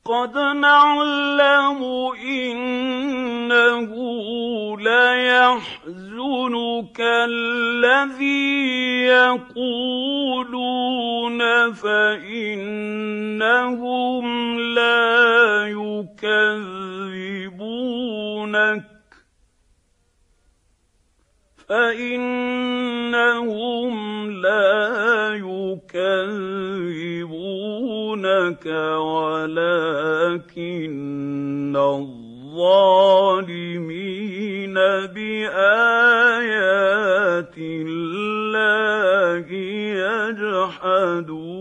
قد نعلم إنه ليحزنك الذي يقولون فإنهم لا يكذبونك ولكن الظالمين بآيات الله يجحدون.